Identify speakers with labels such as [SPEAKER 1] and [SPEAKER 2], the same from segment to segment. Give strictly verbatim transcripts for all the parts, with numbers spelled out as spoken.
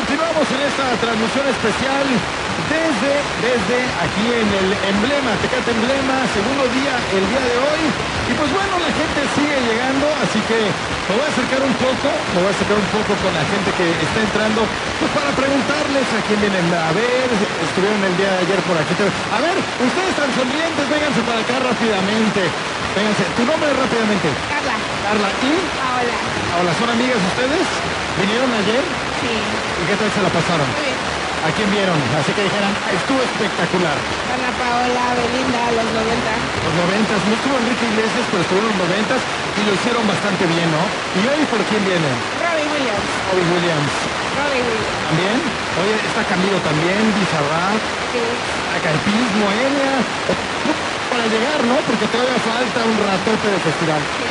[SPEAKER 1] continuamos en esta transmisión especial desde, desde aquí en el Emblema, Tecate Emblema, segundo día, el día de hoy. Y pues bueno, la gente sigue llegando, así que me voy a acercar un poco, me voy a acercar un poco con la gente que está entrando, pues para preguntarles a quién vienen a ver, estuvieron el día de ayer por aquí. A ver, ustedes tan sonrientes, vénganse para acá rápidamente. Vénganse, tu nombre rápidamente.
[SPEAKER 2] Carla.
[SPEAKER 1] Carla, ¿y?
[SPEAKER 2] Paola.
[SPEAKER 1] Hola, ¿son amigas ustedes? ¿Vinieron ayer?
[SPEAKER 2] Sí.
[SPEAKER 1] ¿Y qué tal se la pasaron?
[SPEAKER 2] Muy bien.
[SPEAKER 1] ¿A quién vieron? Así que dijeran, estuvo espectacular.
[SPEAKER 2] Ana Paola, Belinda, los noventa.
[SPEAKER 1] Los noventas, no estuvo Enrique Iglesias, pero estuvo en los noventas y lo hicieron bastante bien, ¿no? ¿Y hoy por quién vienen?
[SPEAKER 2] Robbie Williams.
[SPEAKER 1] Robbie Williams.
[SPEAKER 2] Robbie Williams.
[SPEAKER 1] ¿También? Oye, está Camilo también, Bizarrap,
[SPEAKER 2] Sí.
[SPEAKER 1] Acarpis, Moenia. Para llegar, ¿no? Porque todavía falta un ratote de festival.
[SPEAKER 2] Sí.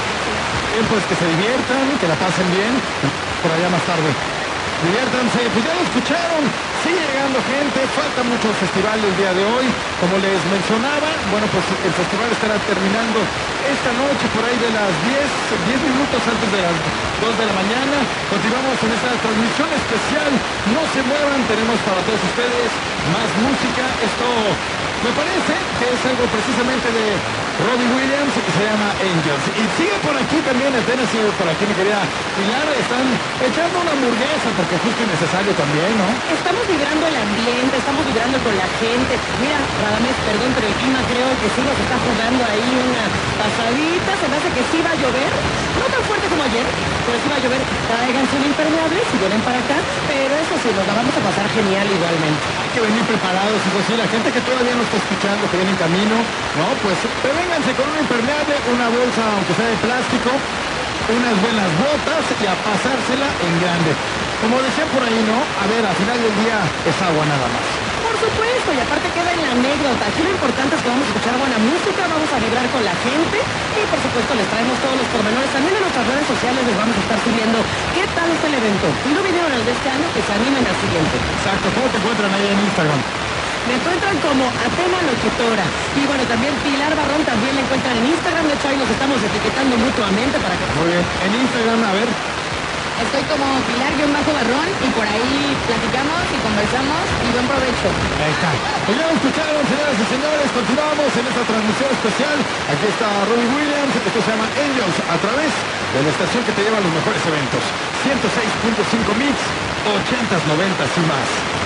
[SPEAKER 1] Bien, pues que se diviertan, que la pasen bien. Por allá más tarde. Diviértanse, pues ya lo escucharon, sigue llegando gente, falta mucho el festival el día de hoy, como les mencionaba, bueno pues el festival estará terminando esta noche por ahí de las diez, diez minutos antes de las dos de la mañana, continuamos en esta transmisión especial, no se muevan, tenemos para todos ustedes más música, esto me parece que es algo precisamente de Robbie Williams que se llama Angels. Y sigue por aquí también, apenas sigue por aquí mi querida Pilar, están echando una hamburguesa porque es justo y necesario también, ¿no?
[SPEAKER 3] Estamos vibrando el ambiente, estamos vibrando con la gente. Mira, Radamés, perdón, pero el clima creo que sí nos está jugando ahí una pasadita. Se me hace que sí va a llover. No tan fuerte como ayer, pero sí va a llover. Tráiganse un impermeable si vienen para acá. Pero eso sí, nos la vamos a pasar genial igualmente.
[SPEAKER 1] Hay que venir preparados, y pues sí, la gente que todavía no está escuchando, que viene en camino, ¿no? Pues prevénganse con un impermeable, una bolsa, aunque sea de plástico, unas buenas botas y a pasársela en grande. Como decía por ahí, ¿no? A ver, al final del día es agua nada más.
[SPEAKER 3] Por supuesto, y aparte queda en la anécdota. Aquí lo importante es que vamos a escuchar buena música, vamos a vibrar con la gente y por supuesto les traemos todos los pormenores. También en nuestras redes sociales les vamos a estar subiendo qué tal está el evento. Si no vinieron el de este año, que se animen al siguiente.
[SPEAKER 1] Exacto, ¿cómo te encuentran ahí en Instagram?
[SPEAKER 3] Me encuentran como Atena Locutora. Y bueno, también Pilar Barrón también la encuentran en Instagram. De hecho, ahí nos estamos etiquetando mutuamente para que...
[SPEAKER 1] Muy bien, en Instagram, a ver.
[SPEAKER 2] Estoy como Pilar-Barrón y por ahí platicamos y conversamos y buen provecho.
[SPEAKER 1] Ahí está. Pues ya lo escucharon, señoras y señores. Continuamos en esta transmisión especial. Aquí está Robbie Williams. Esto se llama Angels a través de la estación que te lleva a los mejores eventos. ciento seis punto cinco Mix, ochentas, noventas y más.